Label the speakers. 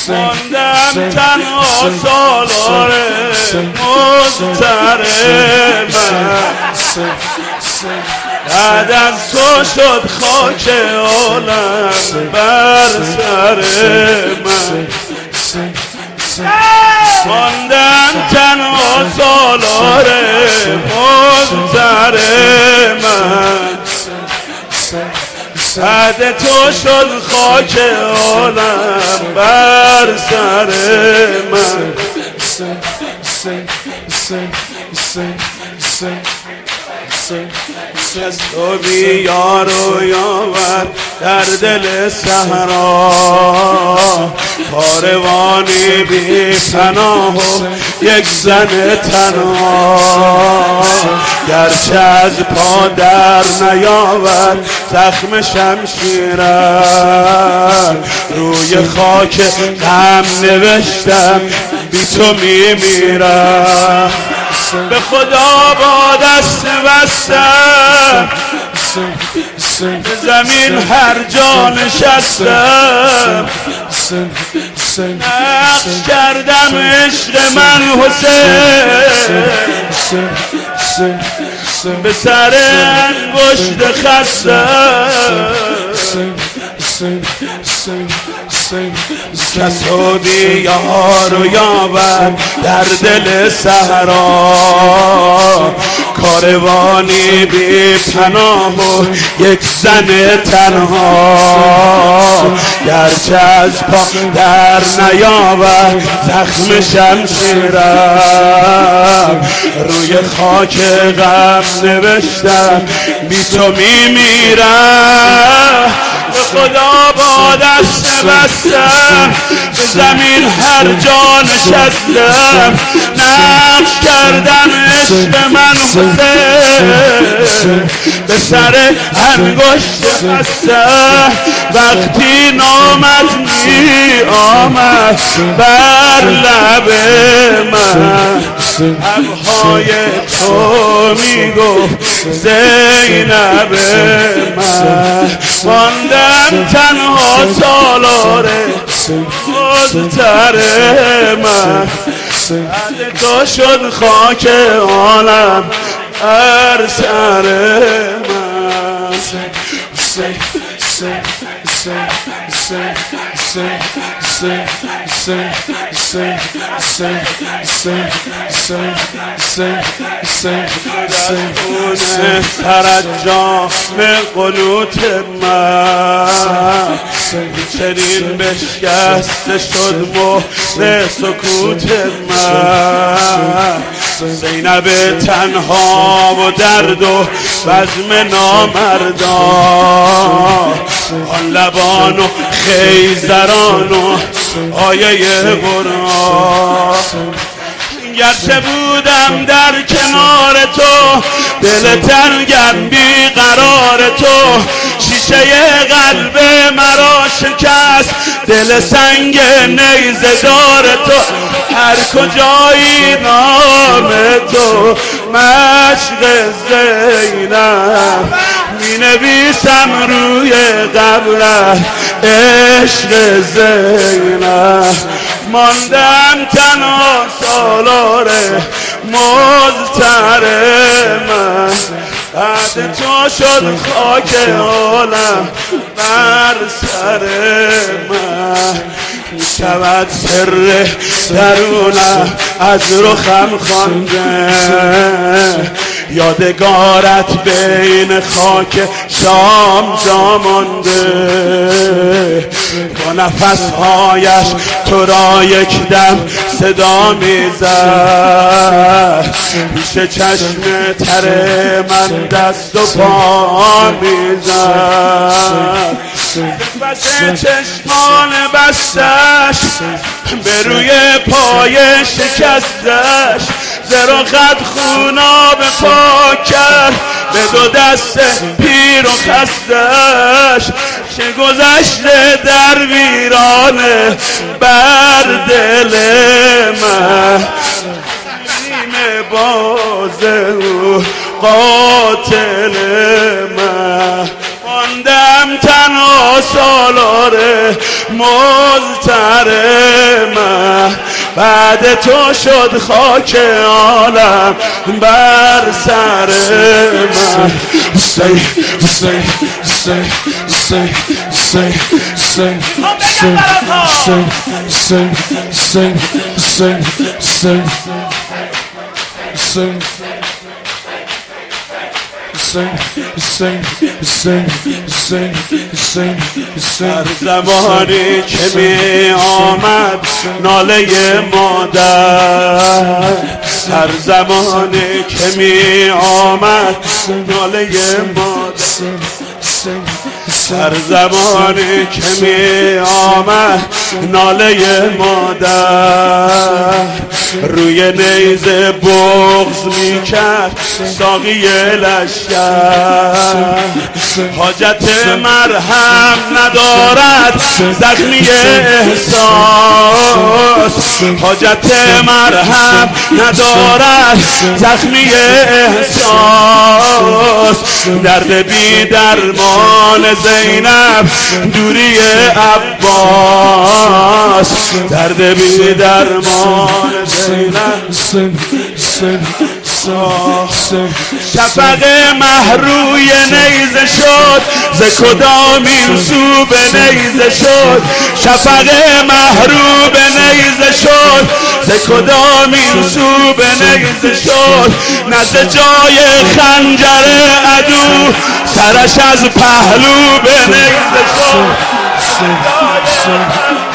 Speaker 1: ماندم تنها سالار مضطربم بعد از تو شد خاک عالم بر سر من ماندم تنها سالار مضطربم بعد تو شد خاک عالم بر سر من از تو بیار و یاور در دل صحرا کاروانی بی پناه و یک زن تنها گرچه از پا در نیاور زخم شمشیرم روی خاک غم نوشتم بی تو میمیرم به خدا با دست بستم به زمین هر جا نشستم نقش کردم عشق من حسین به سر انگشت خستم کسودی یار و یاور در دل صحرا کاروانی بی پناه و یک زن تنها گرچه از پا در نیاور زخم شمشیرم روی خاک غم نوشتم بی تو میمیرم به خدا با دست بستم به زمین هر جا نشستم نقش کردم عشق من حسین به سر انگشت خستم وقتی نامت می آمد بر لب من ابهای تو میگفت زینب من ماندم تنها سالار مضطربم بعد تو شد خاک عالم بر سر ترجم قنوت من چنین بشکسته شد مهر سکوت من زینب تنها و درد و بزم نامردان آن لبان و خیزران و آیه قرآن گرچه بودم در کنار تو دل تنگم بی قرار تو شیشه قلب مرا شکست دل سنگ نیزه دار تو هر کجایی نام تو مشق زینب می نویسم روی قبرت عشق زینب ماندم تنها سالار مضطربم بعد تو شد خاک عالم بر سر من میشود سر درونم از رخم خوانده یادگارت بین خاک شام جا مانده با نفسهایش تو را یک دم صدا میزد پیش چشم تر من دست و پا میزد پس چشمان بستش به روی پای شکستش زر و خط خوناب پاک کرد به دو دست پیر و خستش چه گذشته در ویرانه بر دل من نیمه بازه و قاتل من ماندم تنها سالار مضطرب بعد تو شد خاک عالم بر سر من.
Speaker 2: حسین حسین حسین حسین حسین حسین حسین حسین حسین حسین حسین حسین حسین حسین حسین حسین حسین.
Speaker 1: هر زمانی که می آمد ناله مادر، هر زمانی که می آمد ناله مادر، هر زمانی که می آمد ناله مادر، روی نیزه بغض می کرد ساقی لشکر. حاجت مرهم ندارد زخمی احساس، حاجت مرهم ندارد زخمی احساس. درد بی درمان زینب دوری عباس، درد بی درمان زینب. شفق محروی نیزه شد ز کدامین سو به نیزه شد، شفق محرو به نیزه شد ز کدامین سو به نیزه شد. نزد جای خنجر عدو سرش از پهلو به نیزه شد.